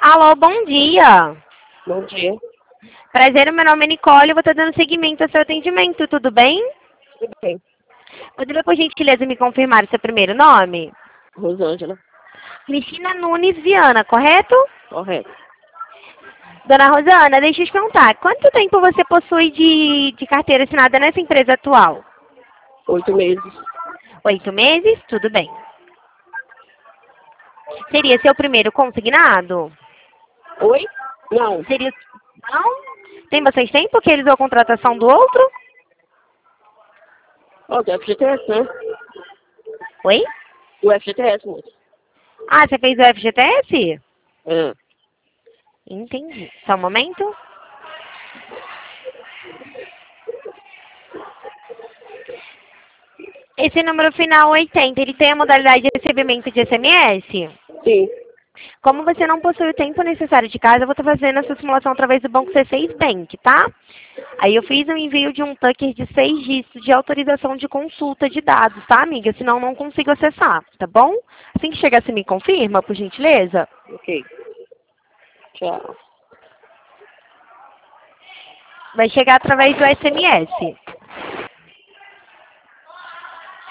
Alô, bom dia. Bom dia. Prazer, meu nome é Nicole, eu vou estar dando seguimento ao seu atendimento, tudo bem? Tudo bem. Poderia, por gentileza, me confirmar o seu primeiro nome? Rosângela. Cristina Nunes Viana, correto? Correto. Dona Rosana, deixa eu te perguntar, quanto tempo você possui de carteira assinada nessa empresa atual? 8 meses. 8 meses? Tudo bem. Seria seu primeiro consignado? Oi? Não. Seria... Não? Tem bastante tempo que eles dão a contratação do outro? Ó, do FGTS, né? Oi? O FGTS, moço. Ah, você fez o FGTS? É. Entendi. Só um momento. Esse número final 80, ele tem a modalidade de recebimento de SMS? Sim. Como você não possui o tempo necessário de casa, eu vou estar fazendo essa simulação através do Banco C6 Bank, tá? Aí eu fiz um envio de um tucker de 6 dígitos de autorização de consulta de dados, tá, amiga? Senão não consigo acessar, tá bom? Assim que chegar, você me confirma, por gentileza? Ok. Tchau. Vai chegar através do SMS.